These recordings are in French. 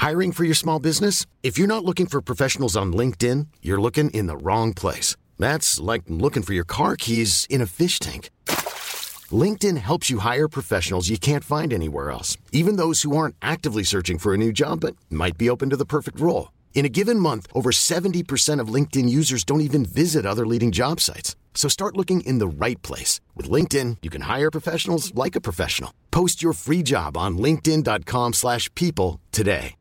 Hiring for your small business? If you're not looking for professionals on LinkedIn, you're looking in the wrong place. That's like looking for your car keys in a fish tank. LinkedIn helps you hire professionals you can't find anywhere else, even those who aren't actively searching for a new job but might be open to the perfect role. In a given month, over 70% of LinkedIn users don't even visit other leading job sites. So start looking in the right place. With LinkedIn, you can hire professionals like a professional. Post your free job on linkedin.com/people today.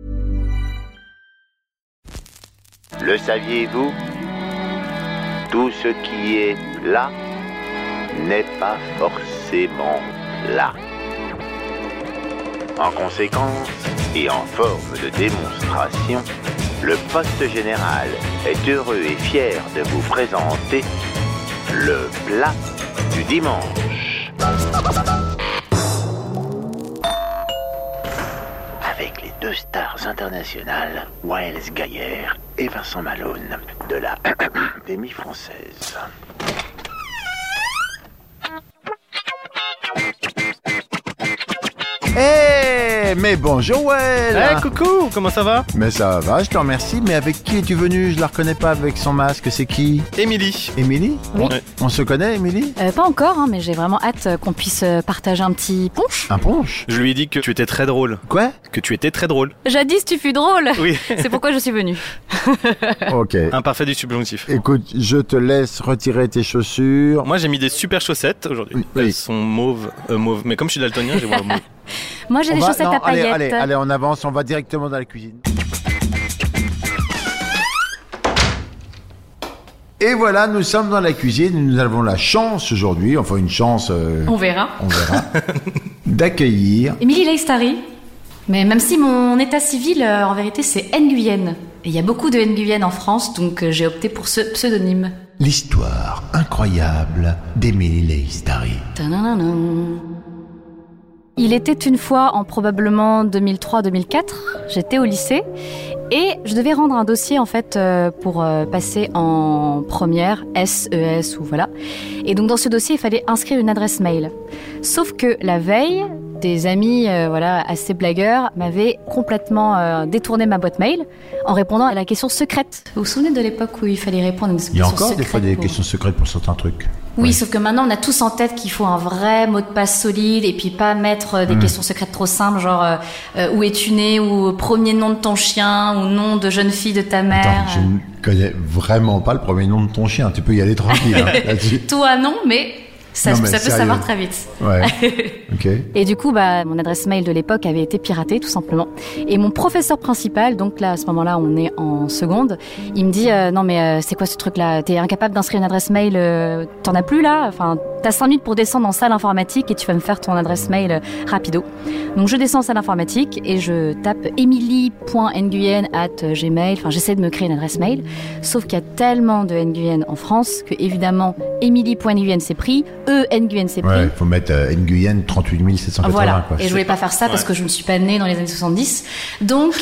Le saviez-vous? Tout ce qui est là n'est pas forcément là. En conséquence, et en forme de démonstration, le poste général est heureux et fier de vous présenter le plat du dimanche. Avec les deux stars internationales, Waels Gaillère et Vincent Malone, de la Académie française. Mais bonjour, Well. Coucou, comment ça va? Mais ça va, je te remercie. Mais avec qui es-tu venu? Je la reconnais pas avec son masque, c'est qui? Émilie. Émilie? Oui. On se connaît, Émilie? Pas encore, hein, mais j'ai vraiment hâte qu'on puisse partager un petit punch. Un punch? Je lui ai dit que tu étais très drôle. Quoi? Que tu étais très drôle. Jadis, tu fus drôle. Oui. C'est pourquoi je suis venue. Ok. Imparfait du subjonctif. Écoute, je te laisse retirer tes chaussures. Moi j'ai mis des super chaussettes aujourd'hui. Oui. Elles sont mauves, mais comme je suis daltonien, je les vois mauves. Moi, j'ai des chaussettes à paillettes. Allez, on avance, on va directement dans la cuisine. Et voilà, nous sommes dans la cuisine. Nous avons la chance aujourd'hui, enfin une chance... On verra. d'accueillir... Émilie Leistari. Mais même si mon état civil, en vérité, c'est Nguyen. Et il y a beaucoup de Nguyen en France, donc j'ai opté pour ce pseudonyme. L'histoire incroyable d'Émilie Leistari. Ta-na-na-na. Il était une fois en probablement 2003-2004, j'étais au lycée et je devais rendre un dossier en fait pour passer en première, SES ou voilà. Et donc dans ce dossier, il fallait inscrire une adresse mail. Sauf que la veille, des amis assez blagueurs m'avaient complètement détourné ma boîte mail en répondant à la question secrète. Vous vous souvenez de l'époque où il fallait répondre à une question secrète? Il y a encore des fois des questions secrètes pour certains trucs. Oui, Ouais. sauf que maintenant, on a tous en tête qu'il faut un vrai mot de passe solide et puis pas mettre des questions secrètes trop simples, genre où es-tu né, ou premier nom de ton chien, ou nom de jeune fille de ta mère. Attends, je ne connais vraiment pas le premier nom de ton chien. Tu peux y aller tranquille là-dessus. Toi, non, mais ça, Non, mais ça peut sérieux. savoir très vite. Ouais. Ok. Et du coup, mon adresse mail de l'époque avait été piratée, tout simplement. Et mon professeur principal, donc là, à ce moment-là, on est en seconde, il me dit non mais c'est quoi ce truc-là? T'es incapable d'inscrire une adresse mail, t'en as plus là? Enfin, t'as 5 minutes pour descendre en salle informatique et tu vas me faire ton adresse mail rapido. Donc je descends en salle informatique et je tape emily.nguyen@gmail. Enfin, j'essaie de me créer une adresse mail. Sauf qu'il y a tellement de Nguyen en France que évidemment, emily.nguyen c'est pris, Nguyen c'est pris. Ouais, faut mettre Nguyen 38 780. Voilà, Quoi. et je voulais pas faire ça parce que je ne suis pas née dans les années 70. Donc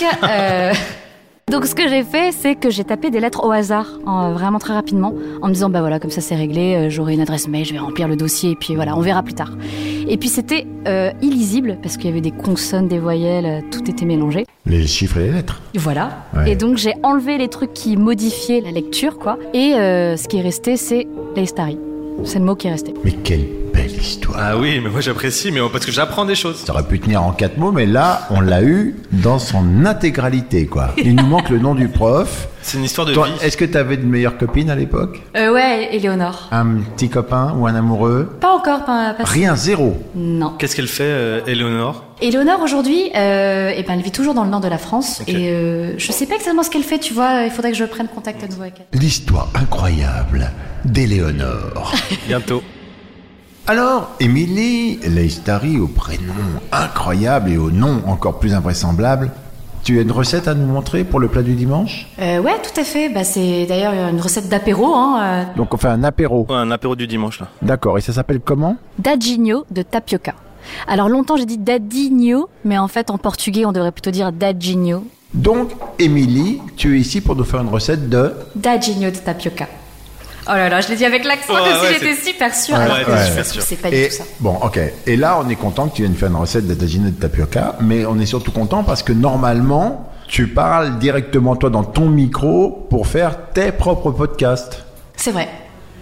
ce que j'ai fait, c'est que j'ai tapé des lettres au hasard, vraiment très rapidement, en me disant, voilà, comme ça c'est réglé, j'aurai une adresse mail, je vais remplir le dossier, et puis voilà, on verra plus tard. Et puis c'était illisible, parce qu'il y avait des consonnes, des voyelles, tout était mélangé. Les chiffres et les lettres. Voilà. Ouais. Et donc j'ai enlevé les trucs qui modifiaient la lecture, quoi. Et ce qui est resté, c'est Leistari. C'est le mot qui est resté. Mais quelle belle histoire. Ah oui, mais moi j'apprécie, mais parce que j'apprends des choses. Ça aurait pu tenir en 4 mots, mais là, on l'a eu dans son intégralité, quoi. Il nous manque le nom du prof. C'est une histoire de Toi, vie. est-ce que tu avais de meilleures copines à l'époque? Ouais, Éléonore. Un petit copain ou un amoureux? Pas encore, pas Rien, zéro. Non. Qu'est-ce qu'elle fait, Éléonore? Éléonore aujourd'hui, elle vit toujours dans le nord de la France. Ok. Et je sais pas exactement ce qu'elle fait, tu vois, il faudrait que je prenne contact à nouveau avec elle. L'histoire incroyable d'Éléonore. Bientôt. Alors, Émilie Leistari, au prénom incroyable et au nom encore plus invraisemblable, tu as une recette à nous montrer pour le plat du dimanche? Ouais, tout à fait. C'est d'ailleurs une recette d'apéro, hein. Donc on fait un apéro. Ouais, un apéro du dimanche là. D'accord, et ça s'appelle comment? Dadinho de tapioca. Alors longtemps j'ai dit dadinho, mais en fait en portugais on devrait plutôt dire dadinho. Donc, Émilie, tu es ici pour nous faire une recette de... Dadinho de tapioca. Oh là là, je l'ai dit avec l'accent comme si j'étais super sûre. Ouais, alors que ouais, je super sûre. c'est pas du tout ça. Bon, ok. Et là, on est content que tu viennes faire une recette de tagine et de tapioca, mais on est surtout content parce que normalement, tu parles directement, toi, dans ton micro pour faire tes propres podcasts. C'est vrai.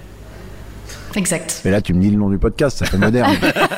Exact. Mais là, tu me dis le nom du podcast, ça fait moderne.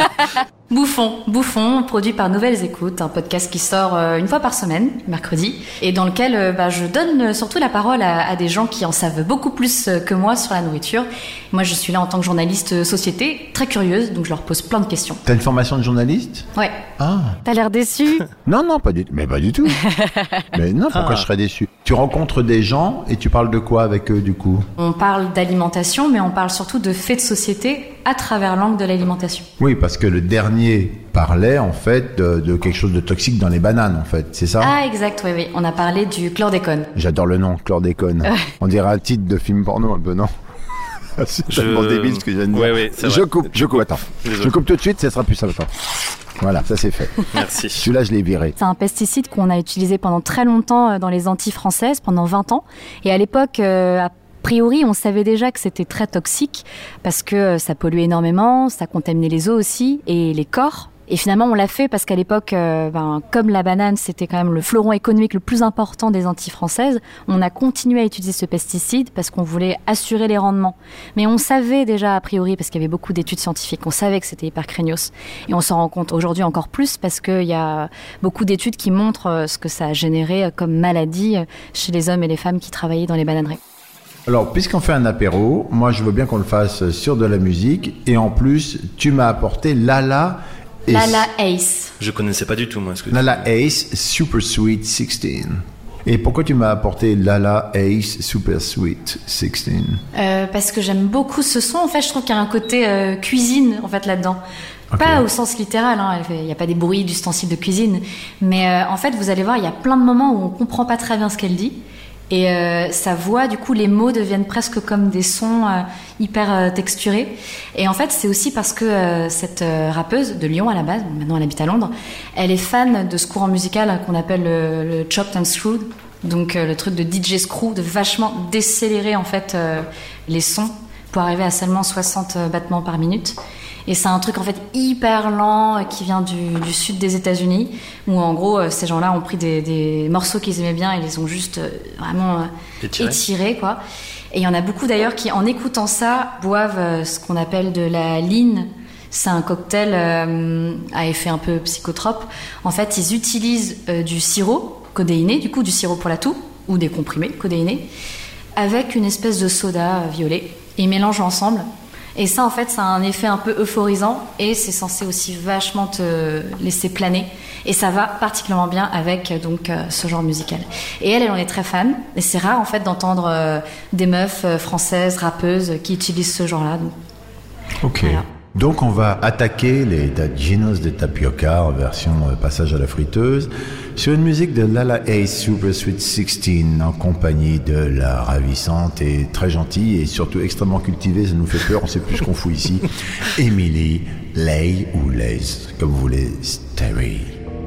Bouffon, produit par Nouvelles Écoutes, un podcast qui sort une fois par semaine, mercredi, et dans lequel je donne surtout la parole à des gens qui en savent beaucoup plus que moi sur la nourriture. Moi, je suis là en tant que journaliste société, très curieuse, donc je leur pose plein de questions. T'as une formation de journaliste? Ouais. Ah. T'as l'air déçu? Non, pas du tout. Mais pas du tout. Mais non, pourquoi je serais déçu? Tu rencontres des gens et tu parles de quoi avec eux, du coup? On parle d'alimentation, mais on parle surtout de faits de société à travers l'angle de l'alimentation. Oui, parce que le dernier parlait en fait de quelque chose de toxique dans les bananes, en fait, c'est ça? Ah, exact, oui. On a parlé du chlordécone. J'adore le nom, chlordécone. On dirait un titre de film porno un peu, non? C'est tellement débile ce que je viens de dire. Oui, c'est vrai. Je coupe, attends. Désolé. Je coupe tout de suite, ça sera plus simple. Voilà, ça c'est fait. Merci. Celui-là, je l'ai viré. C'est un pesticide qu'on a utilisé pendant très longtemps dans les Antilles françaises, pendant 20 ans. Et à l'époque, a priori, on savait déjà que c'était très toxique parce que ça polluait énormément, ça contaminait les eaux aussi et les corps. Et finalement, on l'a fait parce qu'à l'époque, comme la banane, c'était quand même le fleuron économique le plus important des Antilles françaises, on a continué à utiliser ce pesticide parce qu'on voulait assurer les rendements. Mais on savait déjà, a priori, parce qu'il y avait beaucoup d'études scientifiques, on savait que c'était hyper craignos. Et on s'en rend compte aujourd'hui encore plus parce qu'il y a beaucoup d'études qui montrent ce que ça a généré comme maladie chez les hommes et les femmes qui travaillaient dans les bananeries. Alors, puisqu'on fait un apéro, moi je veux bien qu'on le fasse sur de la musique. Et en plus, tu m'as apporté Lala Ace. Je connaissais pas du tout, moi. Lala Ace Super Sweet 16. Et pourquoi tu m'as apporté Lala Ace Super Sweet 16? Parce que j'aime beaucoup ce son. En fait, je trouve qu'il y a un côté cuisine en fait là-dedans. Okay. Pas au sens littéral, hein. Il n'y a pas des bruits d'ustensiles de cuisine. Mais en fait, vous allez voir, il y a plein de moments où on comprend pas très bien ce qu'elle dit. Et sa voix, du coup, les mots deviennent presque comme des sons hyper texturés. Et en fait, c'est aussi parce que cette rappeuse de Lyon à la base, maintenant elle habite à Londres, elle est fan de ce courant musical qu'on appelle le chopped and screwed. Donc le truc de DJ Screw, de vachement décélérer en fait les sons pour arriver à seulement 60 battements par minute. Et c'est un truc en fait hyper lent qui vient du sud des États-Unis, où en gros ces gens-là ont pris des morceaux qu'ils aimaient bien et les ont juste vraiment étirés, quoi. Et il y en a beaucoup d'ailleurs qui, en écoutant ça, boivent ce qu'on appelle de la lean. C'est un cocktail à effet un peu psychotrope. En fait, ils utilisent du sirop codéiné, du coup du sirop pour la toux, ou des comprimés codéinés, avec une espèce de soda violet. Et ils mélangent ensemble. Et ça, en fait, ça a un effet un peu euphorisant et c'est censé aussi vachement te laisser planer. Et ça va particulièrement bien avec donc ce genre musical. Et elle en est très fan. Et c'est rare, en fait, d'entendre des meufs françaises, rappeuses, qui utilisent ce genre-là. Donc, ok. Voilà. Donc, on va attaquer les taginos de tapioca en version passage à la friteuse sur une musique de Lala Ace Super Sweet 16 en compagnie de la ravissante et très gentille et surtout extrêmement cultivée, ça nous fait peur, on sait plus ce qu'on fout ici, Emily Lay ou Lays, comme vous voulez, Terry.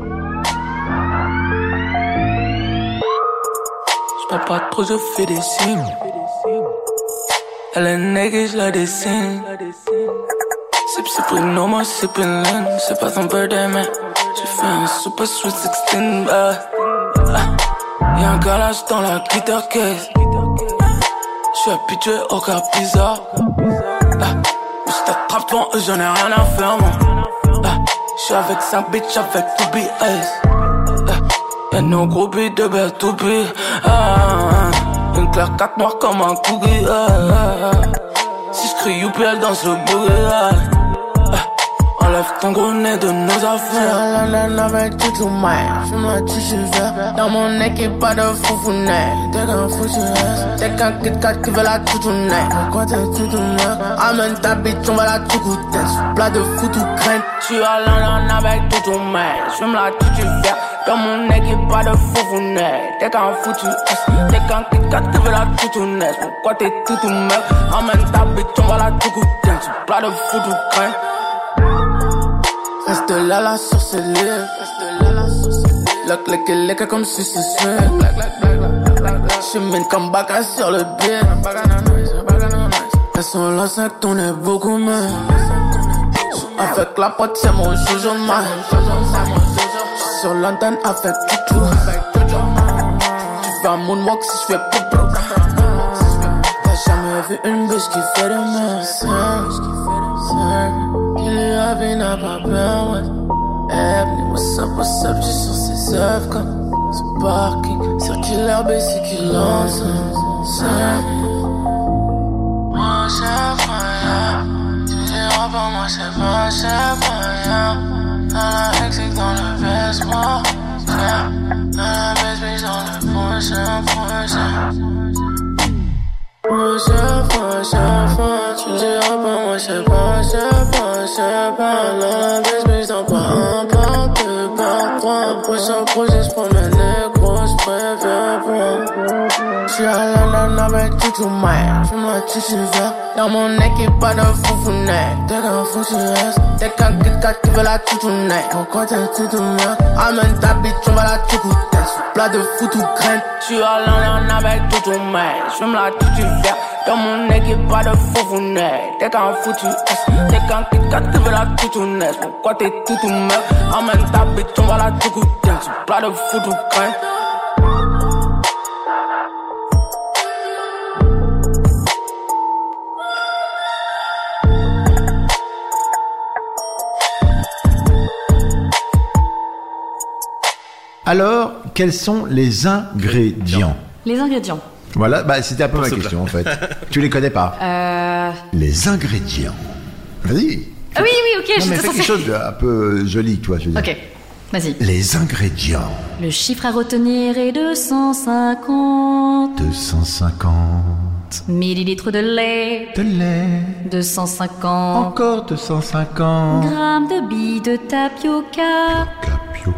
J'parle pas trop, je fais des signes. Elle est niggas, là des signes. Sip, no more sippin' lean. C'est pas ton birthday, man. J'ai fait un super sweet 16, Y'a un galage dans la glitter case. J'suis habitué au cas bizarre. Mais j't'attrape devant eux, j'en ai rien à faire, moi. J'suis avec 5 bitches, avec 2 BS. Y'a nos gros billes de belle to be. Une claire 4 noire comme un cookie. Si j'crie youpi, elle danse le boogie. Enlève ton gros nez de nos affaires. London avec tout tout mal. J'fume la tige vert. Dans mon équipe, pas de foufounet. T'es qu'un foutu reste. T'es qu'un Kit Kat qui veut la toutounet. Pourquoi t'es toutounet? Amène ta bitch, on va la tout goûter. Plat de foutu crème. J'suis à London avec tout tout mal. J'fume la tige vert. Dans mon équipe, pas de foufounet. T'es qu'un foutu reste. T'es qu'un Kit Kat qui veut la toutounet. Pourquoi t'es toutounet? Amène ta bitch, on va la tout goûter. Plat de foutu crème. Reste là sur ses lèvres. Lock les comme si c'est sûr. J'mène comme Baka sur le biais. Elles sont là, c'est que t'en es beaucoup, mais avec la pote, c'est mon joujou, man. J'suis sur l'antenne avec Tutu. Tu fais un moonwalk si j'fais poupou. T'as jamais vu une bitch qui fait de merde. Qui lui a vu n'a pas peur, ouais. Ebony, what's up, j'suis sur ses œuvres comme ce parking. Circulaire, basic, qui lance. Moi, c'est pas tu diras pas, moi, c'est pas dans la exit, dans le vêtement. Dans la baisse, dans le prochain. Tu diras pas, moi, c'est pas dans la baisse, dans pas un pas, deux pas, trois. Prochain, j'promène les grosses, préfère prendre. J'suis à la lane avec tout man. J'fume la tissu vert. Dans mon équipe, pas de foufounet. T'es qu'un foutu reste. T'es qu'un Kit-Kat qui veut la toutounet. Pourquoi t'es toutounet? Amène ta bitch, on va la toutouter. Plat de foutu graine. J'suis à la lane avec tout man. J'fume la tissu vert. Dans mon équipe, pas de foufounet. T'es qu'un foutu reste. T'es qu'un Kit-Kat qui veut la toutounet. Pourquoi t'es toutounet? Amène ta bitch, on va la toutouter. Plat de foutu graine. Alors, quels sont les ingrédients? Les ingrédients. Voilà, c'était un peu ma question en fait. Tu les connais pas? Les ingrédients. Vas-y. Ah oui, ok, non, mais fais quelque chose d'un peu joli, toi, je veux dire. Ok, vas-y. Les ingrédients. Le chiffre à retenir est 250. 250. Millilitres de lait. De lait. 250. Encore 250. Grammes de billes de tapioca. Tapioca.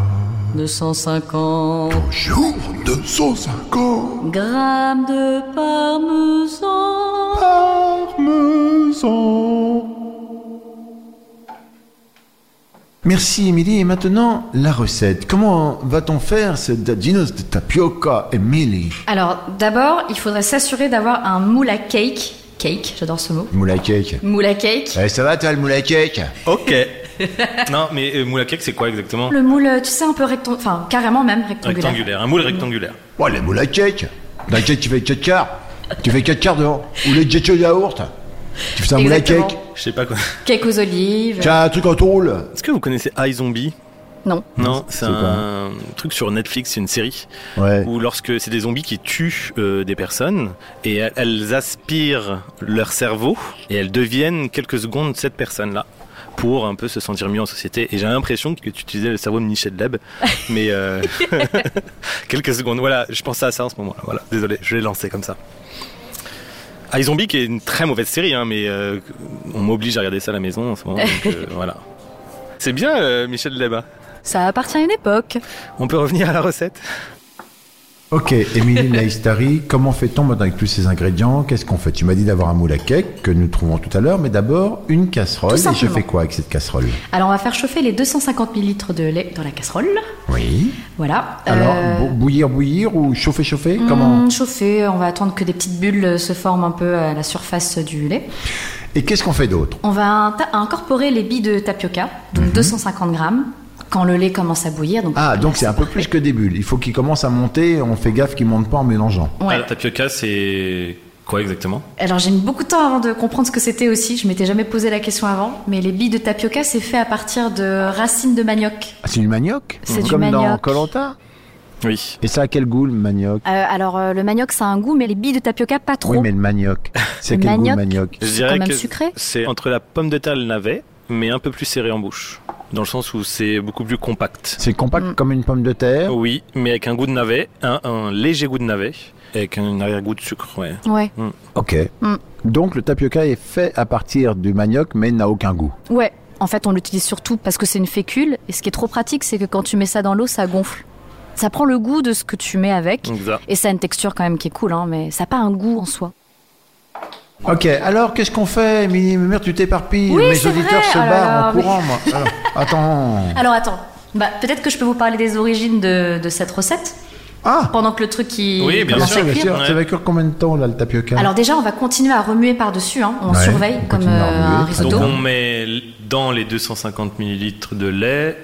250. Toujours 250. Grammes de parmesan. Parmesan. Merci Émilie. Et maintenant, la recette. Comment va-t-on faire ce Dadjinos de tapioca, Émilie? Alors, d'abord, il faudrait s'assurer d'avoir un moule à cake. Cake, j'adore ce mot. Moule à cake. Moule à cake. Ça va toi le moule à cake? Ok. Non, mais moule à cake, c'est quoi exactement? Le moule, tu sais, un peu rectangulaire. Enfin, carrément même rectangulaire. Rectangulaire, un moule rectangulaire. Ouais, le moule à cake. Dans le cake, tu fais 4 quarts. Tu fais 4 quarts devant. Ou les jet de yaourt. Tu fais un moule à cake. Je sais pas quoi. Cake aux olives. Tu as un truc en tôle. Est-ce que vous connaissez iZombie? Non. Non, c'est un truc sur Netflix, c'est une série où lorsque c'est des zombies qui tuent des personnes et elles aspirent leur cerveau et elles deviennent quelques secondes cette personne-là pour un peu se sentir mieux en société. Et j'ai l'impression que tu utilisais le cerveau de Michel Leb, mais quelques secondes. Voilà, je pensais à ça en ce moment. Voilà, désolé, je l'ai lancé comme ça. iZombie qui est une très mauvaise série, mais on m'oblige à regarder ça à la maison en ce moment. Donc, voilà. C'est bien, Michel Leb. Ça appartient à une époque. On peut revenir à la recette? Ok, Émilie Naïstari, comment fait-on maintenant avec tous ces ingrédients? Qu'est-ce qu'on fait? Tu m'as dit d'avoir un moule à cake que nous trouvons tout à l'heure, mais d'abord une casserole. Et je fais quoi avec cette casserole? Alors on va faire chauffer les 250 ml de lait dans la casserole. Oui. Voilà. Alors bouillir ou chauffer? Comment? Chauffer, on va attendre que des petites bulles se forment un peu à la surface du lait. Et qu'est-ce qu'on fait d'autre? On va incorporer les billes de tapioca, donc 250 grammes. Quand le lait commence à bouillir. Donc c'est un peu plus que des bulles. Il faut qu'il commence à monter. On fait gaffe qu'il ne monte pas en mélangeant. Ouais. Alors, tapioca, c'est quoi exactement? Alors j'ai mis beaucoup de temps avant de comprendre ce que c'était aussi. Je m'étais jamais posé la question avant. Mais les billes de tapioca, c'est fait à partir de racines de manioc. Ah, c'est du manioc? C'est du comme manioc. Dans Koh-Lanta? Oui. Et ça a quel goût le manioc? Alors le manioc, ça a un goût, mais les billes de tapioca, pas trop. Oui, mais le manioc, c'est quel goût le manioc? Je dirais quand même que sucré. C'est entre la pomme de terre et le navet, mais un peu plus serré en bouche. Dans le sens où c'est beaucoup plus compact. C'est compact comme une pomme de terre? Oui, mais avec un goût de navet, un léger goût de navet, avec un arrière-goût de sucre, ouais. Ok. Donc le tapioca est fait à partir du manioc, mais n'a aucun goût? Ouais, en fait on l'utilise surtout parce que c'est une fécule, et ce qui est trop pratique, c'est que quand tu mets ça dans l'eau, ça gonfle. Ça prend le goût de ce que tu mets avec, exact. Et ça a une texture quand même qui est cool, mais ça n'a pas un goût en soi. Ok, alors qu'est-ce qu'on fait, Émilie? Merde, tu t'éparpilles. Oui, mes auditeurs se barrent en courant, moi. Alors, attends. Alors attends, peut-être que je peux vous parler des origines de cette recette. pendant que le truc commence à cuire. Ça va cuire combien de temps là, le tapioca? Alors déjà, on va continuer à remuer par-dessus. On surveille comme un risotto. Donc on met dans les 250 ml de lait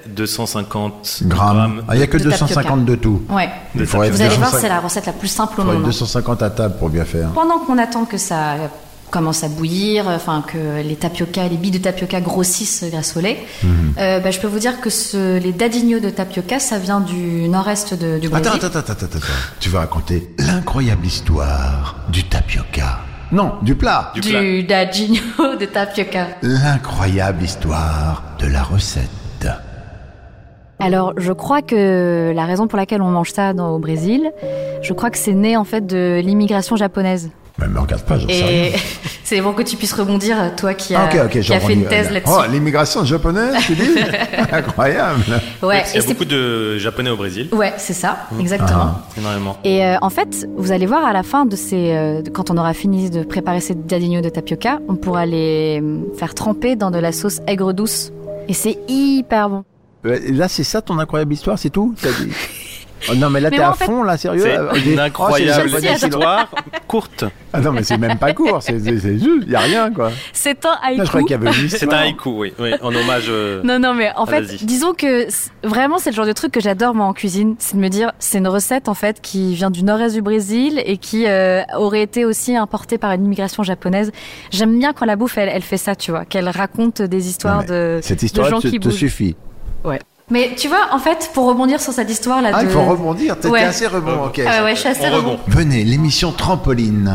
250 grammes. Il n'y a que 250 de tout. Ouais. Vous allez voir, c'est la recette la plus simple au monde. 250 à table pour bien faire. Pendant qu'on attend que ça commence à bouillir, que les billes de tapioca grossissent grâce au lait, je peux vous dire que les dadinhos de tapioca, ça vient du nord-est du Brésil. Attends. Tu vas raconter l'incroyable histoire du tapioca. Non, du plat. Du dadinho de tapioca. L'incroyable histoire de la recette. Alors, je crois que la raison pour laquelle on mange ça au Brésil, je crois que c'est né en fait de l'immigration japonaise. Mais regarde pas, j'en sais rien. C'est bon que tu puisses rebondir, toi qui as fait une thèse là-dessus. Oh, l'immigration japonaise, tu dis? Incroyable. Ouais, il y a beaucoup de Japonais au Brésil. Ouais, c'est ça, exactement. Énormément. Et en fait, vous allez voir à la fin de quand on aura fini de préparer ces dadinhos de tapioca, on pourra les faire tremper dans de la sauce aigre douce. Et c'est hyper bon. Là, c'est ça ton incroyable histoire, c'est tout? Oh non, mais là, t'es à fond, là, sérieux? C'est une incroyable histoire courte. Ah non, mais c'est même pas court, c'est juste, il n'y a rien, quoi. C'est un haïku. Non, je crois qu'il y avait une histoire. C'est un haïku, oui, en hommage. Non, mais en fait, disons que vraiment, c'est le genre de truc que j'adore, moi, en cuisine. C'est de me dire, c'est une recette, en fait, qui vient du nord-est du Brésil et qui aurait été aussi importée par une immigration japonaise. J'aime bien quand la bouffe, elle fait ça, tu vois, qu'elle raconte des histoires cette histoire de gens qui bougent. Te suffit. Ouais. Mais tu vois, en fait, pour rebondir sur cette histoire-là il faut rebondir. T'étais assez rebond. Ok. Ouais, je suis assez rebond. Venez, l'émission trampoline.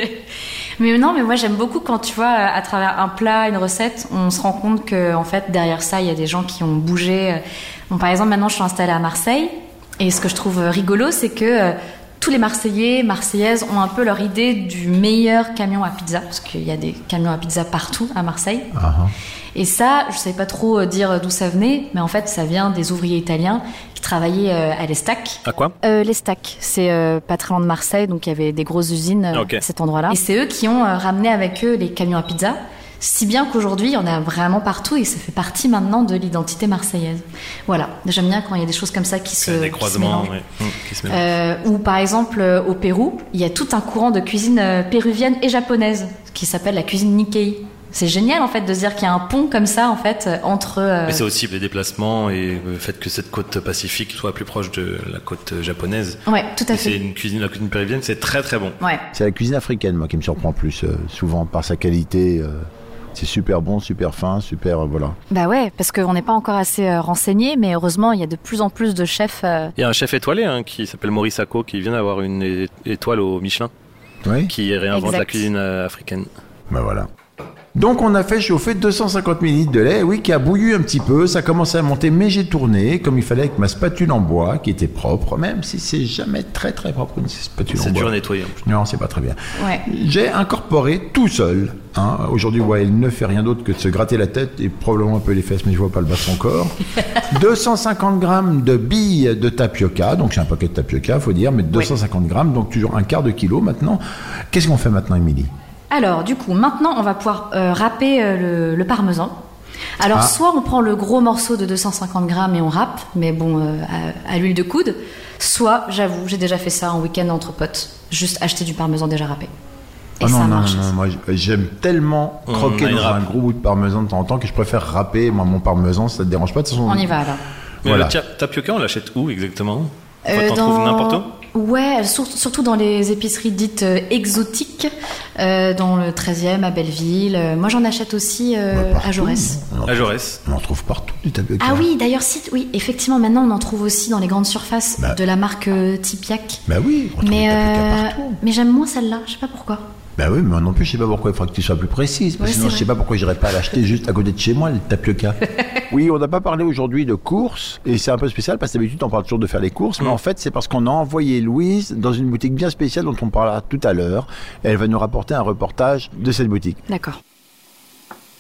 Mais moi, j'aime beaucoup quand, tu vois, à travers un plat, une recette, on se rend compte que, en fait, derrière ça, il y a des gens qui ont bougé. Bon, par exemple, maintenant, je suis installée à Marseille. Et ce que je trouve rigolo, c'est que tous les Marseillais, Marseillaises ont un peu leur idée du meilleur camion à pizza. Parce qu'il y a des camions à pizza partout à Marseille. Et ça, je ne savais pas trop dire d'où ça venait, mais en fait, ça vient des ouvriers italiens qui travaillaient à l'Estac. À quoi? L'Estac, c'est pas très loin de Marseille, donc il y avait des grosses usines à cet endroit-là. Et c'est eux qui ont ramené avec eux les camions à pizza, si bien qu'aujourd'hui, il y en a vraiment partout et ça fait partie maintenant de l'identité marseillaise. Voilà, j'aime bien quand il y a des choses comme ça qui se mélangent. Qui se mélangent. Ou par exemple, au Pérou, il y a tout un courant de cuisine péruvienne et japonaise qui s'appelle la cuisine Nikkei. C'est génial en fait de se dire qu'il y a un pont comme ça en fait entre. Mais c'est aussi les déplacements et le fait que cette côte pacifique soit plus proche de la côte japonaise. Ouais, tout à fait. C'est la cuisine péruvienne, c'est très très bon. Ouais. C'est la cuisine africaine moi qui me surprend plus souvent par sa qualité. C'est super bon, super fin, super voilà. Bah ouais, parce qu'on n'est pas encore assez renseigné, mais heureusement il y a de plus en plus de chefs. Il y a un chef étoilé qui s'appelle Maurice Sacco qui vient d'avoir une étoile au Michelin, qui réinvente la cuisine africaine. Bah voilà. Donc on a fait chauffer 250 ml de lait, qui a bouilli un petit peu, ça commençait à monter, mais j'ai tourné comme il fallait avec ma spatule en bois qui était propre, même si c'est jamais très très propre une spatule en bois. C'est dur à nettoyer. Non, c'est pas très bien. Ouais. J'ai incorporé tout seul. Aujourd'hui, il ne fait rien d'autre que de se gratter la tête et probablement un peu les fesses, mais je vois pas le bas de son corps. 250 grammes de billes de tapioca, donc j'ai un paquet de tapioca, faut dire, mais 250 grammes, donc toujours un quart de kilo maintenant. Qu'est-ce qu'on fait maintenant, Émilie ? Alors, du coup, maintenant, on va pouvoir râper le parmesan. Alors, soit on prend le gros morceau de 250 grammes et on râpe, mais bon, à l'huile de coude. Soit, j'avoue, j'ai déjà fait ça en week-end entre potes. Juste acheter du parmesan déjà râpé. Et ça marche. Non, moi j'aime tellement croquer dans un gros bout de parmesan de temps en temps que je préfère râper. Moi, mon parmesan, ça te dérange pas de toute façon. On y va alors. Mais le tapioca, on l'achète où exactement? T'en trouves n'importe où? Ouais, surtout dans les épiceries dites exotiques, dans le 13e, à Belleville. Moi, j'en achète aussi à Jaurès. À Jaurès. On en trouve partout du tapioca. Ah oui, d'ailleurs, effectivement, maintenant, on en trouve aussi dans les grandes surfaces de la marque Tipiak. Bah oui, on trouve du tapioca partout. Mais j'aime moins celle-là, je sais pas pourquoi. Bah oui, mais moi non plus, je sais pas pourquoi. Il faudra que tu sois plus précise. Parce que sinon, je sais pas pourquoi j'irais pas l'acheter juste à côté de chez moi, le tapioca. Oui, on n'a pas parlé aujourd'hui de courses. Et c'est un peu spécial parce que d'habitude, on parle toujours de faire les courses. Mais en fait, c'est parce qu'on a envoyé Louise dans une boutique bien spéciale dont on parlera tout à l'heure. Et elle va nous rapporter un reportage de cette boutique. D'accord.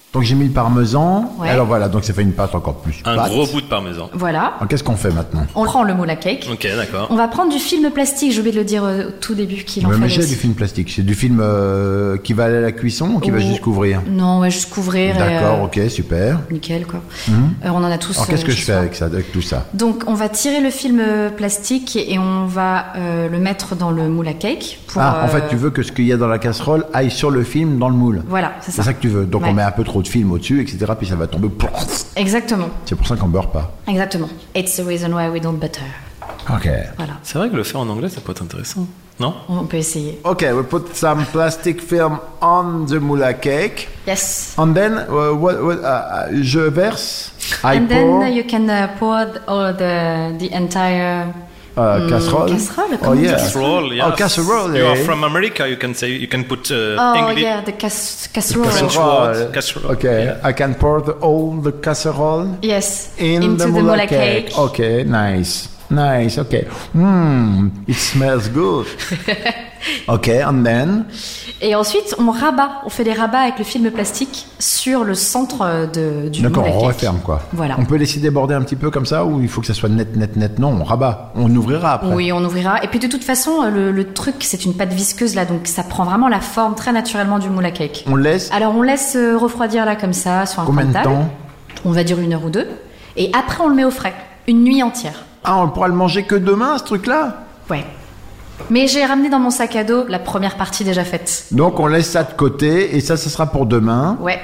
Donc j'ai mis le parmesan. Ouais. Alors voilà, donc ça fait une pâte encore plus. Un gros bout de parmesan. Voilà. Alors qu'est-ce qu'on fait maintenant? On prend le moule à cake. Ok, d'accord. On va prendre du film plastique, j'ai oublié de le dire au tout début qu'il en fallait. Mais j'ai aussi. du film plastique. C'est du film qui va aller à la cuisson ou qui va juste couvrir? Non, ouais, juste couvrir. D'accord, ok, super. Nickel, quoi. On en a tous. Alors qu'est-ce que je fais soi. avec tout ça? Donc on va tirer le film plastique et on va le mettre dans le moule à cake. En fait, tu veux que ce qu'il y a dans la casserole aille sur le film dans le moule. Voilà, c'est ça. C'est ça que tu veux. Donc on met un peu trop de film au-dessus, etc. Puis ça va tomber. Exactement. C'est pour ça qu'on beurre pas. Exactement. It's the reason why we don't butter. Ok. Voilà. C'est vrai que le faire en anglais, ça peut être intéressant. Non? On peut essayer. Ok, we put some plastic film on the moula cake. Yes. And then, je verse. I And pour. then you can pour all the entire casserole. Casserole. Oh yeah. Casserole, yes. Oh, casserole. You are eh? from America, you can put Oh English. yeah, the casserole. French word. Casserole. Okay, Yeah. I can pour all the casserole Yes. into the moula cake. Okay, nice. Nice, okay. It smells good. Okay, and then? Et ensuite, on rabat. On fait des rabats avec le film plastique sur le centre du moule D'accord, à on cake. referme quoi. Voilà. On peut laisser déborder un petit peu comme ça ou il faut que ça soit net? Non, on rabat. On ouvrira après. Oui, on ouvrira. Et puis de toute façon, le truc, c'est une pâte visqueuse là, donc ça prend vraiment la forme très naturellement du moule à cake. On laisse Alors on laisse refroidir là comme ça sur un coin combien de de table. temps? On va dire 1 heure ou 2. Et après on le met au frais, une nuit entière. Ah, on pourra le manger que demain ce truc-là? Ouais. Mais j'ai ramené dans mon sac à dos la première partie déjà faite. Donc on laisse ça de côté et ça sera pour demain. Ouais.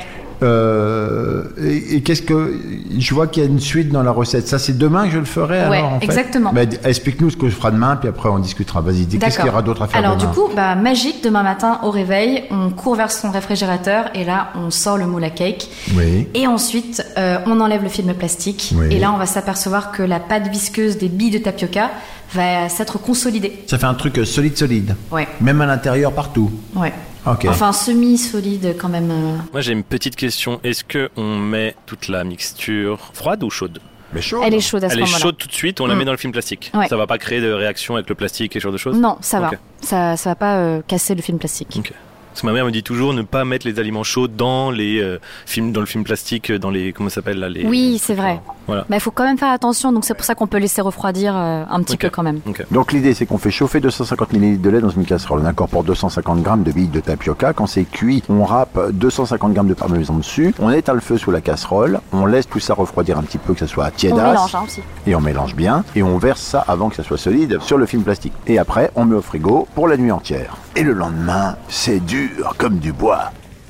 Et qu'est-ce que je vois qu'il y a une suite dans la recette. Ça c'est demain que je le ferai Ouais, alors en fait. exactement. Mais explique-nous ce que je ferai demain puis après on discutera. Vas-y, dis qu'est-ce qu'il y aura d'autre à faire Alors demain? du coup, magique, demain matin au réveil, on court vers son réfrigérateur et là on sort le moule à cake. Oui. Et ensuite, on enlève le film plastique. Oui. Et là on va s'apercevoir que la pâte visqueuse des billes de tapioca va s'être consolidée. Ça fait un truc solide. Ouais. Même à l'intérieur partout. Ouais. Ok. Enfin semi-solide quand même. Moi j'ai une petite question. Est-ce qu'on met toute la mixture froide ou chaude? Mais chaud. Elle est chaude à ce Elle est moment-là. chaude tout de suite, on la met dans le film plastique. Ouais. Ça va pas créer de réaction avec le plastique et ce genre de choses? Non, ça va. Ok. Ça va pas casser le film plastique. Ok. Parce que ma mère me dit toujours ne pas mettre les aliments chauds dans les films, dans le film plastique, dans les comment ça s'appelle là les. Oui, c'est vrai. Voilà. Mais il faut quand même faire attention, donc c'est pour ça qu'on peut laisser refroidir un petit peu quand même. Ok. Donc l'idée c'est qu'on fait chauffer 250 ml de lait dans une casserole. On incorpore 250 g de billes de tapioca. Quand c'est cuit, on râpe 250 g de parmesan dessus. On éteint le feu sous la casserole. On laisse tout ça refroidir un petit peu, que ça soit On tiédasse. mélange aussi. Et on mélange bien. Et on verse ça avant que ça soit solide sur le film plastique. Et après, on met au frigo pour la nuit entière. Et le lendemain, c'est dur comme du bois.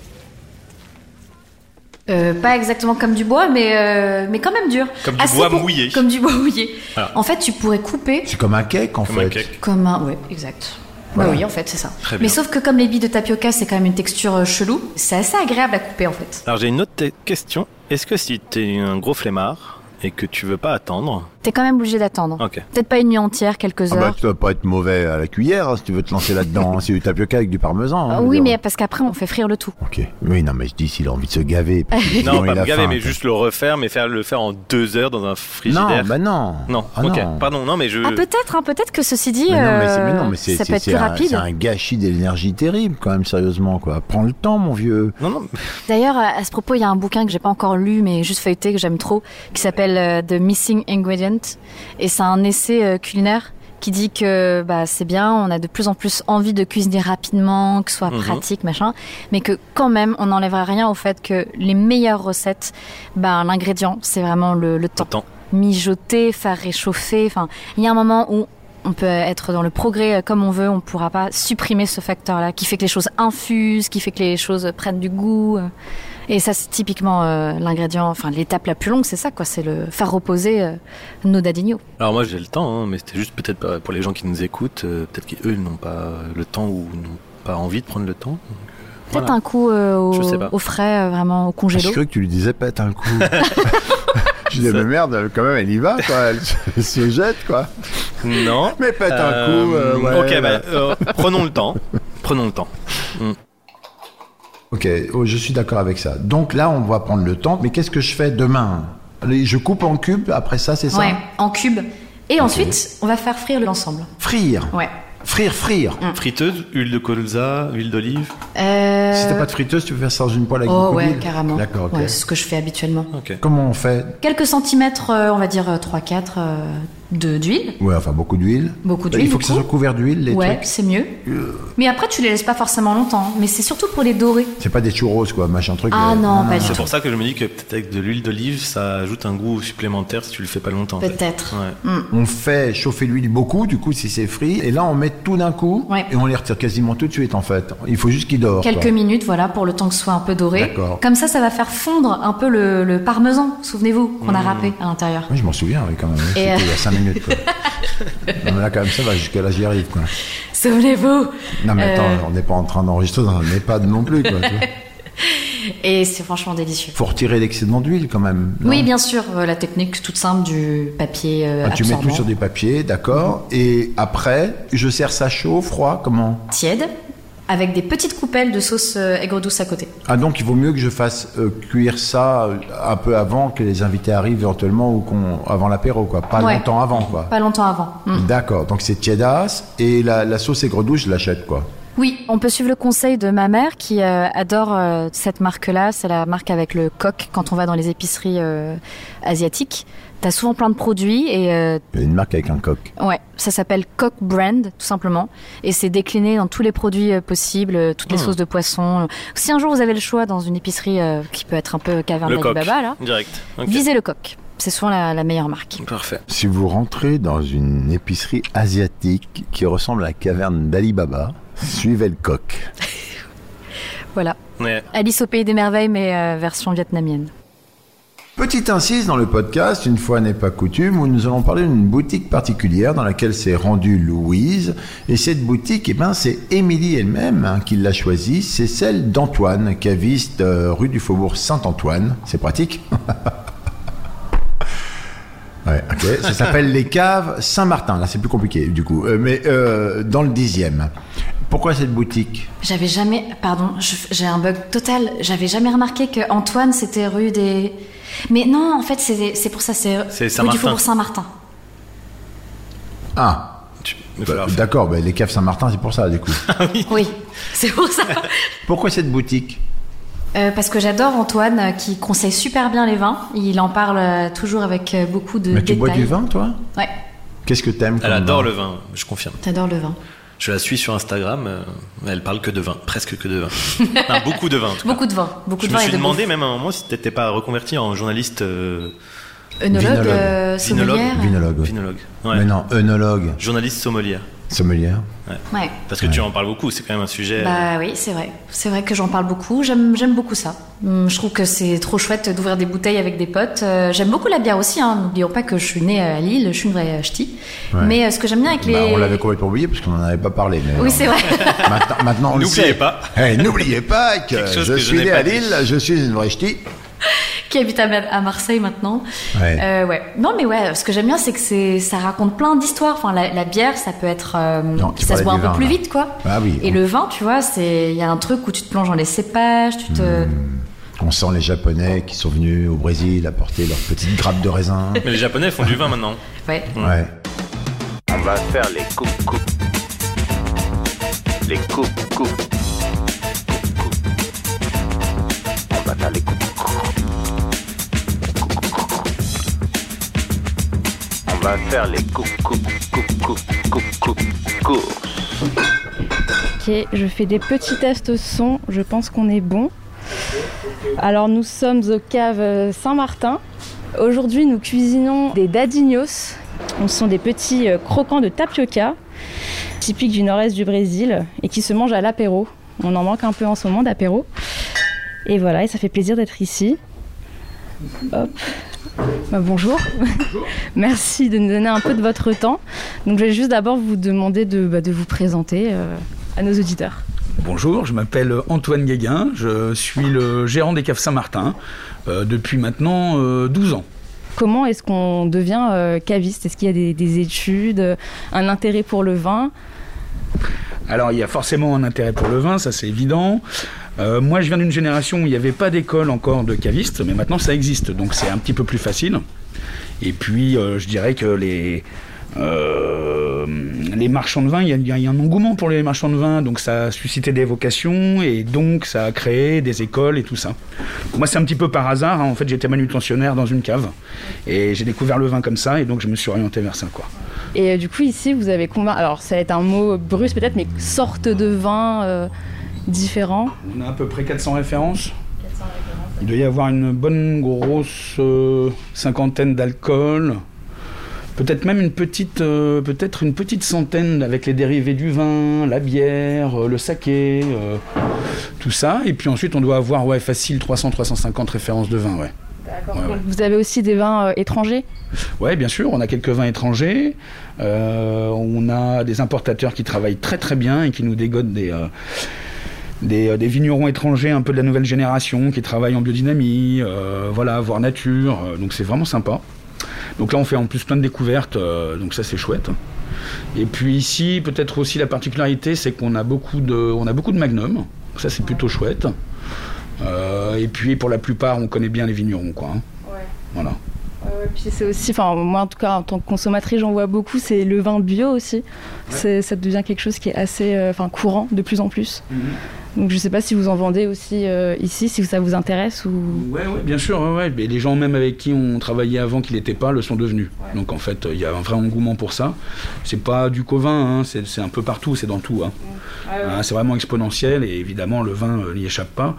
Pas exactement comme du bois, mais quand même dur. Comme du bois mouillé. Comme du bois mouillé. Voilà. En fait, tu pourrais couper C'est comme un cake en Comme fait. un cake. comme un... Ouais, exact. Voilà. Bah oui, en fait, c'est ça. Très Mais bien. sauf que comme les billes de tapioca, c'est quand même une texture chelou, c'est assez agréable à couper en fait. Alors j'ai une autre question. Est-ce que si t'es un gros flemmard et que tu veux pas attendre, T'es quand même obligé d'attendre. ok. Peut-être pas une nuit entière, quelques Ah heures. bah, tu dois pas être mauvais à la cuillère hein, si tu veux te lancer là-dedans. C'est du tapioca avec du parmesan. hein, je veux Oui, dire. mais parce qu'après, on fait frire le tout. Ok. Oui, non, mais je dis s'il a envie de se gaver. puis sinon, Non, il pas a me gaver, faim, mais quoi. juste le refaire, mais le faire en 2 heures dans un Non, frigidaire. bah non. Non, Ah ok. non. Pardon, non, mais je. Ah peut-être, hein, peut-être que ceci dit, Mais non, mais c'est ça peut être c'est plus un, rapide. c'est un gâchis d'énergie terrible, quand même, sérieusement, quoi. Prends le temps, mon vieux. Non, non. D'ailleurs, à ce propos, il y a un bouquin que j'ai pas encore lu, mais juste feuilleté, que j'aime trop, qui s'appelle The Missing Ingredient. Et c'est un essai culinaire qui dit que c'est bien, on a de plus en plus envie de cuisiner rapidement, que ce soit pratique, machin, mais que quand même, on n'enlèvera rien au fait que les meilleures recettes, l'ingrédient, c'est vraiment le temps. Attends. Mijoter, faire réchauffer, enfin, il y a un moment où on peut être dans le progrès comme on veut, on ne pourra pas supprimer ce facteur-là qui fait que les choses infusent, qui fait que les choses prennent du goût. Et ça, c'est typiquement l'ingrédient, enfin l'étape la plus longue, c'est ça, quoi, c'est le faire reposer nos dadignos. Alors moi j'ai le temps, hein, mais c'était juste peut-être pas pour les gens qui nous écoutent, peut-être qu'eux n'ont pas le temps ou n'ont pas envie de prendre le temps. Donc, Peut-être voilà. un coup Je sais pas. au frais, vraiment au Je congélo. cru que tu lui disais pète un coup. Je disais, mais merde, quand même, elle y va, quoi. Elle se jette, quoi. Non. Mais pète un coup. Ouais, Ok, prenons le temps. Prenons le temps. Ok, je suis d'accord avec ça. Donc là, on va prendre le temps. Mais qu'est-ce que je fais demain? Je coupe en cubes, après ça, c'est ça? Ouais, en cubes. Et ensuite, on va faire frire l'ensemble. Frire. Ouais. Frire. Friteuse, huile de colza, huile d'olive. Si t'as pas de friteuse, tu peux faire ça dans une poêle avec beaucoup d'huile. Ouais, carrément. D'accord, ok. Ouais, c'est ce que je fais habituellement. Okay. Comment on fait? Quelques centimètres, on va dire 3-4 d'huile. Ouais, enfin beaucoup d'huile. Beaucoup d'huile. Il faut que ça soit couvert d'huile, les trucs. Ouais, c'est mieux. Mais après, tu les laisses pas forcément longtemps. Mais c'est surtout pour les dorer. C'est pas des churros, quoi, machin truc. Ah non, pas du tout. C'est pour ça que je me dis que peut-être avec de l'huile d'olive, ça ajoute un goût supplémentaire si tu le fais pas longtemps. Peut-être. Ouais. On fait chauffer l'huile beaucoup, du coup, si c'est frit. Et là, on met tout d'un coup. Ouais. Et on les retire quasiment tout de suite, en fait. Il faut juste qu'ils dorent. Quelques minutes, voilà, pour le temps que ce soit un peu doré. D'accord. Comme ça va faire fondre un peu le parmesan, souvenez-vous, qu'on a râpé à l'intérieur. Oui, je m'en souviens, oui, quand même. C'était il y a 5 minutes, quoi. Non, mais là, quand même, ça va, jusqu'à là, j'y arrive, quoi. Souvenez-vous. Non, mais attends, on n'est pas en train d'enregistrer dans un EHPAD non plus, quoi. Et c'est franchement délicieux. Faut retirer l'excédent d'huile, quand même. Non? Oui, bien sûr, la technique toute simple du papier absorbant. Tu mets tout sur des papiers, d'accord. Et après, je sers ça chaud, froid, comment? Tiède, avec des petites coupelles de sauce aigre douce à côté. Ah, donc il vaut mieux que je fasse cuire ça un peu avant que les invités arrivent éventuellement ou avant l'apéro, quoi. Pas longtemps avant, quoi. Pas longtemps avant. D'accord, donc c'est tiédasse et la sauce aigre douce, je l'achète, quoi. Oui, on peut suivre le conseil de ma mère qui adore cette marque-là. C'est la marque avec le coq quand on va dans les épiceries asiatiques. T'as souvent plein de produits et... Il y a une marque avec un coq. Ouais, ça s'appelle Coq Brand, tout simplement. Et c'est décliné dans tous les produits possibles, toutes les sauces de poisson. Si un jour vous avez le choix dans une épicerie qui peut être un peu caverne d'Alibaba, là, direct. Okay. Visez le coq. C'est souvent la meilleure marque. Parfait. Si vous rentrez dans une épicerie asiatique qui ressemble à la caverne d'Alibaba, suivez le coq. Voilà. Ouais. Alice au pays des merveilles, mais version vietnamienne. Petite incise dans le podcast, une fois n'est pas coutume, où nous allons parler d'une boutique particulière dans laquelle s'est rendue Louise. Et cette boutique, c'est Émilie elle-même qui l'a choisie. C'est celle d'Antoine, caviste rue du Faubourg Saint-Antoine. C'est pratique. Ouais, ok. Ça s'appelle les Caves Saint-Martin. Là, c'est plus compliqué, du coup. Mais dans le 10e. Pourquoi cette boutique? J'avais jamais... Pardon, j'ai un bug total. J'avais jamais remarqué que Antoine, c'était rue des... Mais non, en fait, c'est pour ça, c'est rue du Faubourg Saint-Martin. Ah, d'accord, les Caves Saint-Martin, c'est pour ça, du coup. Oui, c'est pour ça. Pourquoi cette boutique? Parce que j'adore Antoine, qui conseille super bien les vins. Il en parle toujours avec beaucoup de détails. Mais tu bois du vin, toi? Ouais. Qu'est-ce que t'aimes? Elle adore le vin, je confirme. T'adores le vin? Je la suis sur Instagram, elle parle que de vin, presque que de vin. Non, beaucoup de vin, en tout cas. Beaucoup de vin. Je me suis demandé même à un moment si t'étais pas reconverti en journaliste... œnologue, sommelière. Vinologue. Ouais. Mais non, œnologue. Journaliste sommelière. Sommelière. Ouais. Parce que tu en parles beaucoup, c'est quand même un sujet... Bah oui, c'est vrai. C'est vrai que j'en parle beaucoup, j'aime beaucoup ça. Je trouve que c'est trop chouette d'ouvrir des bouteilles avec des potes. J'aime beaucoup la bière aussi, hein. N'oublions pas que je suis née à Lille, je suis une vraie ch'ti. Ouais. Mais ce que j'aime bien avec les... on l'avait complètement oublié parce qu'on n'en avait pas parlé. Mais oui, c'est vrai. Maintenant, on le sait. N'oubliez pas. N'oubliez pas que je suis né à Lille, je suis une vraie ch'ti. Qui habite à Marseille maintenant. Ouais. Ouais. Non, mais ouais, ce que j'aime bien, c'est que ça raconte plein d'histoires. Enfin, la bière, ça peut être... ça se boit un peu plus vite, quoi. Ah oui. Et le vin, tu vois, il y a un truc où tu te plonges dans les cépages, On sent les Japonais qui sont venus au Brésil apporter leurs petites grappes de raisin. Mais les Japonais font du vin maintenant. Ouais. On va faire les coupes. Les coupes. On va faire les coupes. On va faire les courses. Ok, je fais des petits tests son, je pense qu'on est bon. Alors nous sommes aux caves Saint-Martin. Aujourd'hui nous cuisinons des dadinhos. Ce sont des petits croquants de tapioca, typiques du nord-est du Brésil et qui se mangent à l'apéro. On en manque un peu en ce moment d'apéro. Et voilà, et ça fait plaisir d'être ici. Hop. Bonjour. Merci de nous donner un peu de votre temps. Donc je vais juste d'abord vous demander de vous présenter à nos auditeurs. Bonjour, je m'appelle Antoine Guéguin, je suis le gérant des Caves Saint-Martin depuis maintenant 12 ans. Comment est-ce qu'on devient caviste? Est-ce qu'il y a des études, un intérêt pour le vin? Alors il y a forcément un intérêt pour le vin, ça c'est évident. Moi je viens d'une génération où il n'y avait pas d'école encore de caviste, mais maintenant ça existe, donc c'est un petit peu plus facile. Et puis je dirais que les marchands de vin, il y a un engouement pour les marchands de vin, donc ça a suscité des vocations et donc ça a créé des écoles et tout ça. Moi, c'est un petit peu par hasard, hein. En fait, j'étais manutentionnaire dans une cave et j'ai découvert le vin comme ça et donc je me suis orienté vers ça, quoi. Et du coup, ici, vous avez combien... Alors, ça va être un mot brusque peut-être, mais sorte de vin différents. On a à peu près 400 références. Il doit y avoir une bonne grosse cinquantaine d'alcools. Peut-être même une petite centaine avec les dérivés du vin, la bière, le saké, tout ça. Et puis ensuite, on doit avoir facile 300-350 références de vin. Ouais. D'accord. Ouais. Vous avez aussi des vins étrangers ? Oui, bien sûr. On a quelques vins étrangers. On a des importateurs qui travaillent très très bien et qui nous dégodent des vignerons étrangers un peu de la nouvelle génération qui travaillent en biodynamie, voire nature. Donc c'est vraiment sympa. Donc là, on fait en plus plein de découvertes, donc ça, c'est chouette. Et puis ici, peut-être aussi la particularité, c'est qu'on a beaucoup de magnum. Ça, c'est plutôt chouette. Et puis, pour la plupart, on connaît bien les vignerons, quoi. Hein. Ouais. Voilà. Puis c'est aussi, moi en tout cas en tant que consommatrice j'en vois beaucoup, c'est le vin bio aussi. Ouais. Ça devient quelque chose qui est assez courant de plus en plus. Donc je sais pas si vous en vendez aussi ici, si ça vous intéresse ou... Ouais, bien sûr, ouais. Mais les gens même avec qui on travaillait avant qui l'étaient pas le sont devenus. Ouais. Donc en fait il y a un vrai engouement pour ça. C'est pas du qu'au vin, hein, c'est un peu partout, c'est dans tout. Hein. Ouais. C'est vraiment exponentiel et évidemment le vin n'y échappe pas.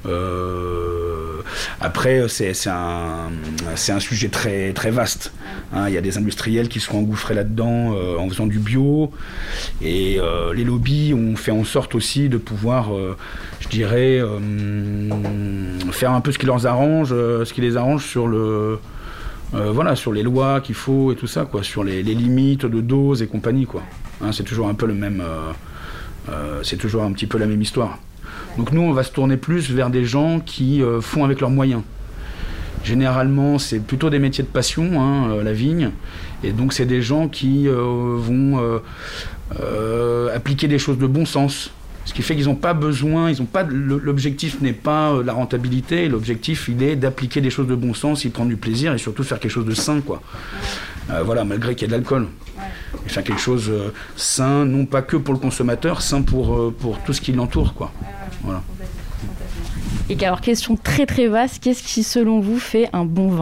Après c'est un sujet très, très vaste. Hein, y a des industriels qui sont engouffrés là-dedans en faisant du bio et les lobbies ont fait en sorte aussi de pouvoir je dirais faire un peu ce qui les arrange sur sur les lois qu'il faut et tout ça, quoi, sur les limites de doses et compagnie, quoi. Hein, c'est toujours un peu le même c'est toujours un petit peu la même histoire. Donc nous on va se tourner plus vers des gens qui font avec leurs moyens. Généralement c'est plutôt des métiers de passion, hein, la vigne, et donc c'est des gens qui vont appliquer des choses de bon sens. Ce qui fait qu'ils n'ont pas besoin, l'objectif n'est pas la rentabilité, l'objectif il est d'appliquer des choses de bon sens, y prendre du plaisir et surtout faire quelque chose de sain, quoi. Malgré qu'il y ait de l'alcool. Et faire quelque chose sain, non pas que pour le consommateur, sain pour tout ce qui l'entoure, quoi. Voilà. Et alors, question très très vaste, qu'est-ce qui selon vous fait un bon vin ?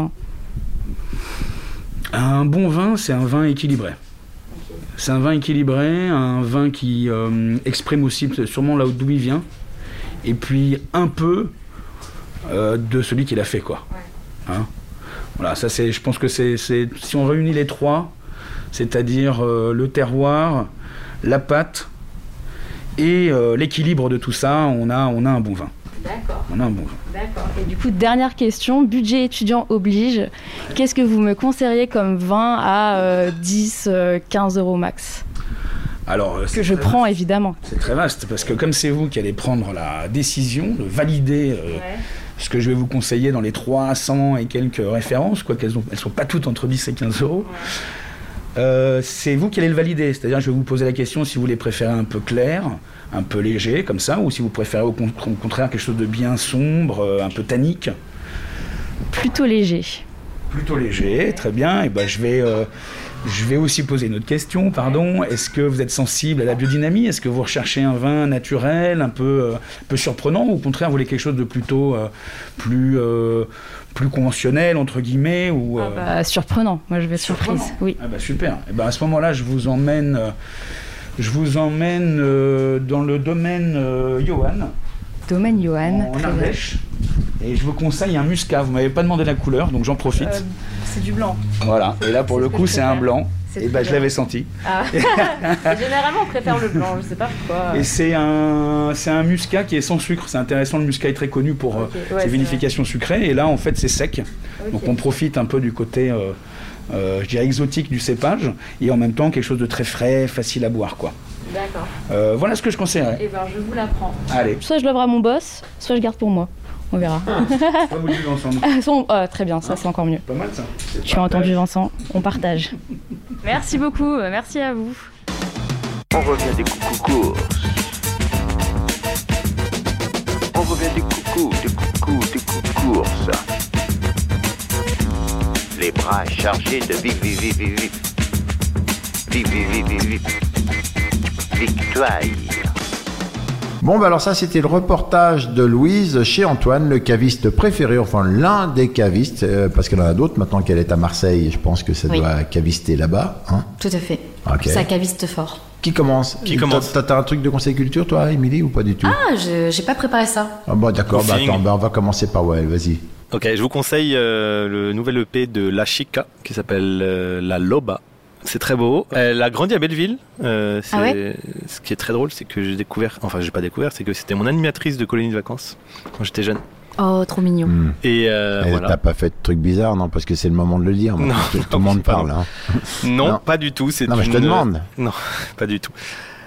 Un bon vin, c'est un vin équilibré. C'est un vin équilibré, un vin qui exprime aussi sûrement là d'où il vient, et puis un peu de celui qui l'a fait, quoi. Ouais. Hein, voilà, ça c'est, je pense que c'est si on réunit les trois, c'est-à-dire le terroir, la pâte et l'équilibre de tout ça, on a un bon vin. D'accord. On a un bon vin. D'accord. Et du coup, dernière question, budget étudiant oblige. Qu'est-ce que vous me conseilleriez comme vin à 10, 15 euros max ? Alors, que je prends vaste. Évidemment. C'est très vaste, parce que comme c'est vous qui allez prendre la décision de valider ce que je vais vous conseiller dans les 300 et quelques références, quoi qu'elles ne sont pas toutes entre 10 et 15 euros, c'est vous qui allez le valider. C'est-à-dire, je vais vous poser la question si vous les préférez un peu clair, un peu léger, comme ça, ou si vous préférez au contraire quelque chose de bien sombre, un peu tannique. Plutôt léger. Plutôt léger, très bien. Et ben, je vais aussi poser une autre question, pardon. Est-ce que vous êtes sensible à la biodynamie ? Est-ce que vous recherchez un vin naturel, un peu surprenant, ou au contraire, vous voulez quelque chose de plutôt plus conventionnel, entre guillemets ou, surprenant. Moi, je vais être surprise. Oui. Ah bah, super. Et ben, à ce moment-là, je vous emmène dans le domaine Johan. Domaine Johan. En Ardèche. Et je vous conseille un muscat. Vous m'avez pas demandé la couleur, donc j'en profite. C'est du blanc. Voilà. Et là, pour le coup, c'est un blanc. Et je l'avais senti. Ah. Généralement, on préfère le blanc. Je sais pas pourquoi. Et c'est un muscat qui est sans sucre. C'est intéressant. Le muscat est très connu pour ses vinifications sucrées. Et là, en fait, c'est sec. Okay. Donc, on profite un peu du côté, je dirais, exotique du cépage. Et en même temps, quelque chose de très frais, facile à boire, quoi. D'accord. Voilà ce que je conseillerais. Et ben, je vous la prends. Allez. Soit je l'ouvre à mon boss, soit je garde pour moi. On verra. On va bouger ensemble. Très bien, ça c'est encore mieux. Pas mal ça. Tu as entendu Vincent, on partage. Merci beaucoup, merci à vous. On revient des coucous. On revient des coucous. Les bras chargés de vip. victoire. Bon, bah alors ça, c'était le reportage de Louise chez Antoine, le caviste préféré, enfin l'un des cavistes, parce qu'il y en a d'autres. Maintenant qu'elle est à Marseille, je pense que ça doit cavister là-bas. Hein, tout à fait. Okay. Ça caviste fort. Qui commence? T'as un truc de conseil culture, toi, Émilie, ou pas du tout? Ah, j'ai pas préparé ça. Ah bon, d'accord, attends, on va commencer par Wael, vas-y. Ok, je vous conseille le nouvel EP de La Chica, qui s'appelle La Loba. C'est très beau. Elle a grandi à Belleville. Ce qui est très drôle, c'est que j'ai pas découvert, c'est que c'était mon animatrice de colonie de vacances quand j'étais jeune. Oh, trop mignon. Et voilà. T'as pas fait de trucs bizarres, non? Parce que c'est le moment de le dire. Non, tout le monde parle. Hein. Non, pas du tout. Non, mais je te demande. Non, pas du tout.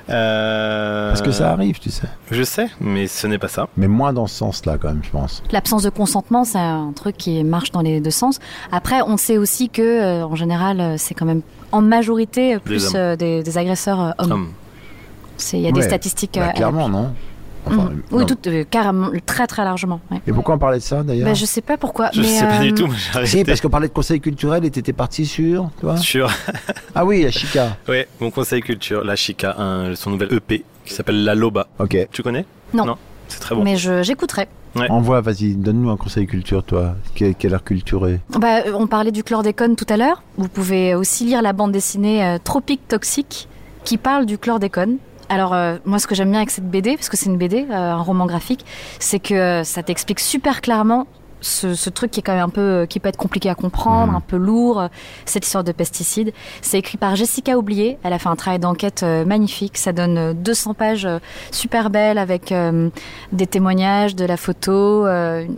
Parce que ça arrive, tu sais. Je sais, mais ce n'est pas ça. Mais moins dans ce sens-là, quand même, je pense. L'absence de consentement, c'est un truc qui marche dans les deux sens. Après, on sait aussi que, en général, c'est quand même en majorité plus des agresseurs hommes. Il y a des statistiques. Clairement, non? Enfin, oui, carrément, très très largement. Ouais. Et pourquoi on parlait de ça d'ailleurs? Je sais pas pourquoi. Je sais pas du tout. Si, parce qu'on parlait de conseil culturel et t'étais parti sur, toi? Sur. Ah oui, La Chica. Oui, mon conseil culture, La Chica, son nouvel EP qui s'appelle La Loba. Ok. Tu connais? Non. C'est très bon. Mais j'écouterai. Ouais. Envoie, vas-y, donne-nous un conseil culture, toi. Quelle heure culturée? On parlait du chlordécone tout à l'heure. Vous pouvez aussi lire la bande dessinée Tropique Toxique qui parle du chlordécone. Alors, moi, ce que j'aime bien avec cette BD, parce que c'est une BD, un roman graphique, c'est que ça t'explique super clairement ce truc qui est quand même qui peut être compliqué à comprendre, un peu lourd, cette histoire de pesticides. C'est écrit par Jessica Oublié. Elle a fait un travail d'enquête magnifique. Ça donne 200 pages super belles avec des témoignages, de la photo,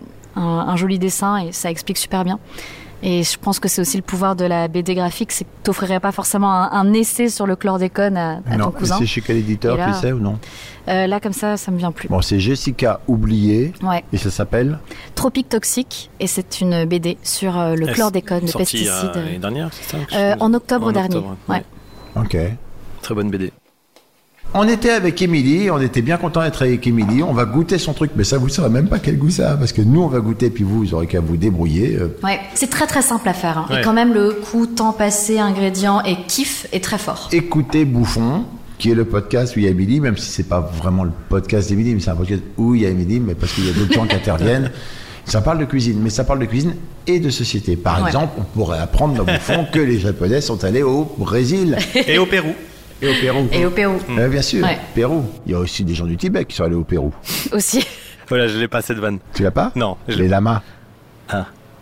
un joli dessin, et ça explique super bien. Et je pense que c'est aussi le pouvoir de la BD graphique, c'est que tu n'offrirais pas forcément un essai sur le chlordécone à ton cousin. C'est chez quel éditeur, tu sais, ou non? Là, comme ça me vient plus. Bon, c'est Jessica Oublié, et ça s'appelle Tropique Toxique, et c'est une BD sur le chlordécone, le pesticide. L'année dernière, c'est ça? En octobre dernier. Ouais. Ok. Très bonne BD. On était avec Émilie, on était bien content d'être avec Émilie. On va goûter son truc, mais ça vous saurez même pas quel goût ça a, parce que nous on va goûter, puis vous aurez qu'à vous débrouiller. Ouais, c'est très très simple à faire. Hein. Ouais. Et quand même le coût, temps passé, ingrédients et kiff est très fort. Écoutez Bouffon, qui est le podcast où il y a Émilie, même si c'est pas vraiment le podcast d'Émilie, mais c'est un podcast où il y a Émilie, mais parce qu'il y a d'autres gens qui interviennent. Ça parle de cuisine, mais ça parle de cuisine et de société. Par exemple, on pourrait apprendre dans Bouffon que les Japonais sont allés au Brésil. Et au Pérou. Et au Pérou. Bien sûr, Pérou. Il y a aussi des gens du Tibet qui sont allés au Pérou. Aussi. Voilà, je l'ai pas cette vanne. Tu l'as pas? Non. Les lamas. Ah,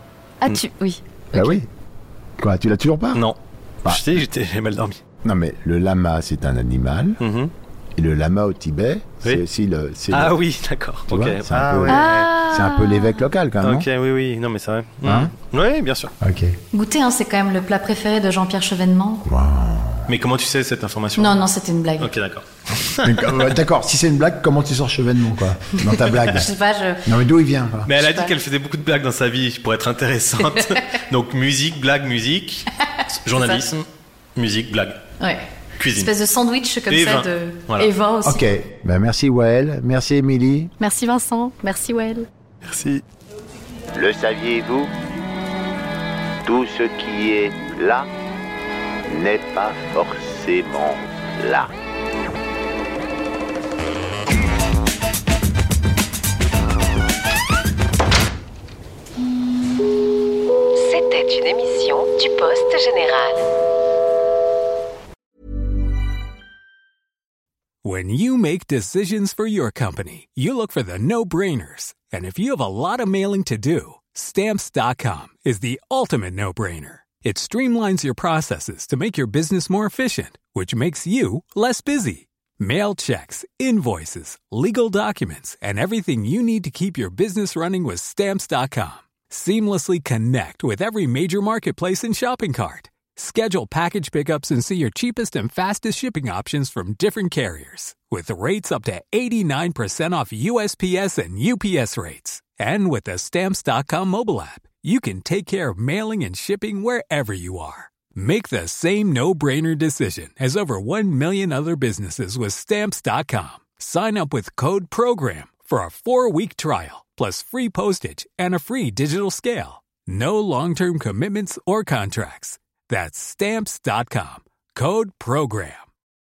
oui. Ah oui. Quoi, tu l'as toujours pas? Non. Je sais, j'ai mal dormi. Non, mais le lama, c'est un animal. Et le lama au Tibet, c'est aussi le... oui, d'accord. Ok. C'est un peu l'évêque local, quand même. Ok, oui. Non, mais c'est vrai. Hein? Oui, bien sûr. Ok. Goûter, c'est quand même le plat préféré de Jean-Pierre Chevènement. Wow. Mais comment tu sais cette information? Non, c'était une blague. Ok, d'accord. D'accord, si c'est une blague, comment tu sors Chevènement, quoi? Dans ta blague? Je sais pas, Non, mais d'où il vient, quoi? Mais elle a dit qu'elle faisait beaucoup de blagues dans sa vie pour être intéressante. Donc, musique, blague, musique, journalisme, musique, blague. Ouais. Cuisine. Une espèce de sandwich comme et ça vin. Et vin aussi. Ok, merci Wael, merci Émilie. Merci Vincent, merci Wael. Merci. Le saviez-vous? Tout ce qui est là n'est pas forcément là. C'était une émission du Poste Général. When you make decisions for your company, you look for the no-brainers. And if you have a lot of mailing to do, Stamps.com is the ultimate no-brainer. It streamlines your processes to make your business more efficient, which makes you less busy. Mail checks, invoices, legal documents, and everything you need to keep your business running with Stamps.com. Seamlessly connect with every major marketplace and shopping cart. Schedule package pickups and see your cheapest and fastest shipping options from different carriers. With rates up to 89% off USPS and UPS rates. And with the Stamps.com mobile app, you can take care of mailing and shipping wherever you are. Make the same no-brainer decision as over 1 million other businesses with Stamps.com. Sign up with code PROGRAM for a 4-week trial, plus free postage and a free digital scale. No long-term commitments or contracts. That's Stamps.com. Code PROGRAM.